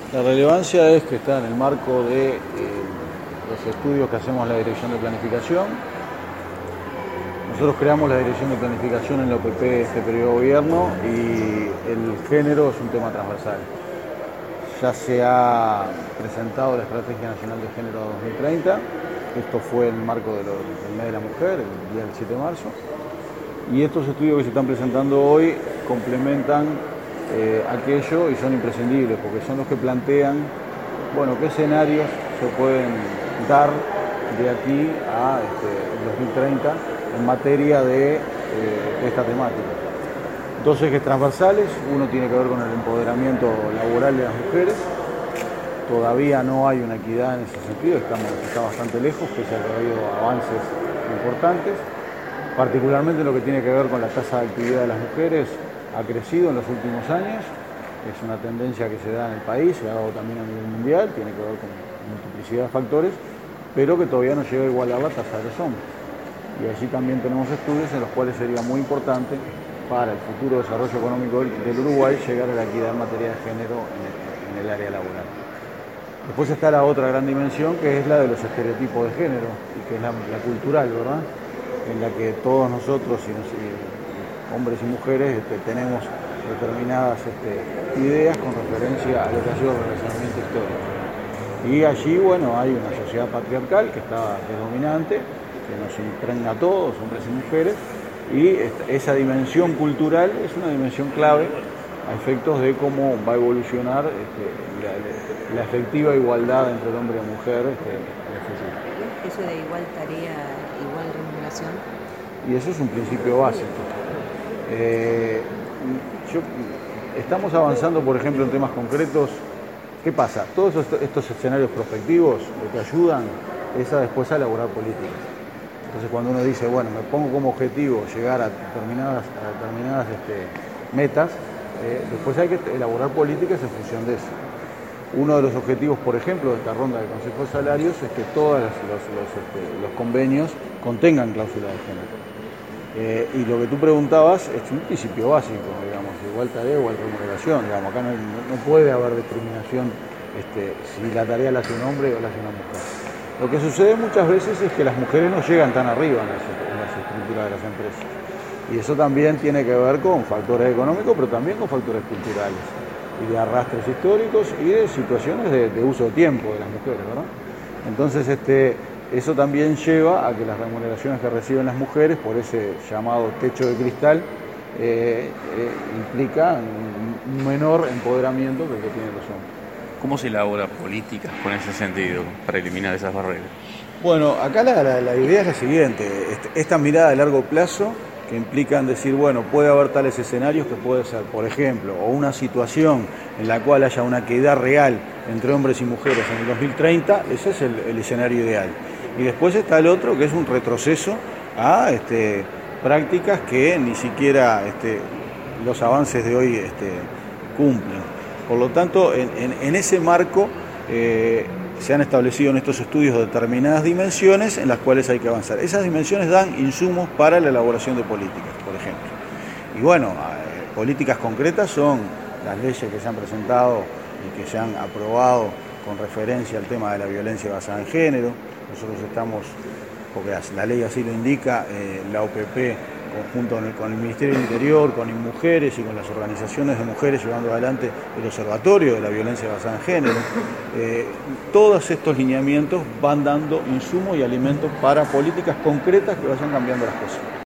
La relevancia es que está en el marco de los estudios que hacemos en la Dirección de Planificación. Nosotros creamos la Dirección de Planificación en la OPP este periodo de gobierno y el género es un tema transversal. Ya se ha presentado la Estrategia Nacional de Género 2030, esto fue en el marco del mes de la mujer, el día del 7 de marzo, y estos estudios que se están presentando hoy complementan aquello y son imprescindibles porque son los que plantean, bueno, qué escenarios se pueden dar de aquí a el 2030 en materia de esta temática. Dos ejes transversales, uno tiene que ver con el empoderamiento laboral de las mujeres. Todavía no hay una equidad en ese sentido, está bastante lejos, pese a que ha habido avances importantes. Particularmente lo que tiene que ver con la tasa de actividad de las mujeres ha crecido en los últimos años, es una tendencia que se da en el país, se ha dado también a nivel mundial, tiene que ver con multiplicidad de factores, pero que todavía no llega a igualar la tasa de los hombres. Y allí también tenemos estudios en los cuales sería muy importante para el futuro desarrollo económico del Uruguay llegar a la equidad en materia de género en el área laboral. Después está la otra gran dimensión, que es la de los estereotipos de género, y que es la cultural, ¿verdad? En la que todos nosotros, hombres y mujeres, tenemos determinadas ideas con referencia a lo que ha sido el relacionamiento histórico. Y allí, bueno, hay una sociedad patriarcal que es dominante, que nos impregna a todos, hombres y mujeres, y esa dimensión cultural es una dimensión clave a efectos de cómo va a evolucionar la efectiva igualdad entre el hombre y la mujer en el futuro. Eso de igual tarea, igual remuneración. Y eso es un principio básico. Estamos avanzando, por ejemplo, en temas concretos. ¿Qué pasa? Todos estos escenarios prospectivos lo que ayudan es después a elaborar políticas. Entonces, cuando uno dice, bueno, me pongo como objetivo llegar a determinadas metas, después hay que elaborar políticas en función de eso. Uno de los objetivos, por ejemplo, de esta ronda de Consejo de Salarios es que todos los convenios contengan cláusulas de género. Y lo que tú preguntabas es un principio básico, digamos, igual tarea, igual remuneración. Digamos, acá no puede haber discriminación si la tarea la hace un hombre o la hace una mujer. Lo que sucede muchas veces es que las mujeres no llegan tan arriba en las estructuras de las empresas. Y eso también tiene que ver con factores económicos, pero también con factores culturales y de arrastres históricos y de situaciones de uso de tiempo de las mujeres, ¿verdad? Entonces, eso también lleva a que las remuneraciones que reciben las mujeres por ese llamado techo de cristal implica un menor empoderamiento que el que tienen los hombres. ¿Cómo se elabora políticas con ese sentido para eliminar esas barreras? Bueno, acá la idea es la siguiente, esta mirada de largo plazo que implican decir, bueno, puede haber tales escenarios que puede ser, por ejemplo, o una situación en la cual haya una equidad real entre hombres y mujeres en el 2030, ese es el escenario ideal. Y después está el otro, que es un retroceso a prácticas que ni siquiera los avances de hoy cumplen. Por lo tanto, en ese marco se han establecido en estos estudios determinadas dimensiones en las cuales hay que avanzar. Esas dimensiones dan insumos para la elaboración de políticas, por ejemplo. Y bueno, políticas concretas son las leyes que se han presentado y que se han aprobado con referencia al tema de la violencia basada en género. Nosotros estamos, porque la ley así lo indica, la OPP, junto con el Ministerio del Interior, con InMujeres y con las organizaciones de mujeres llevando adelante el Observatorio de la Violencia Basada en Género. Todos estos lineamientos van dando insumos y alimentos para políticas concretas que vayan cambiando las cosas.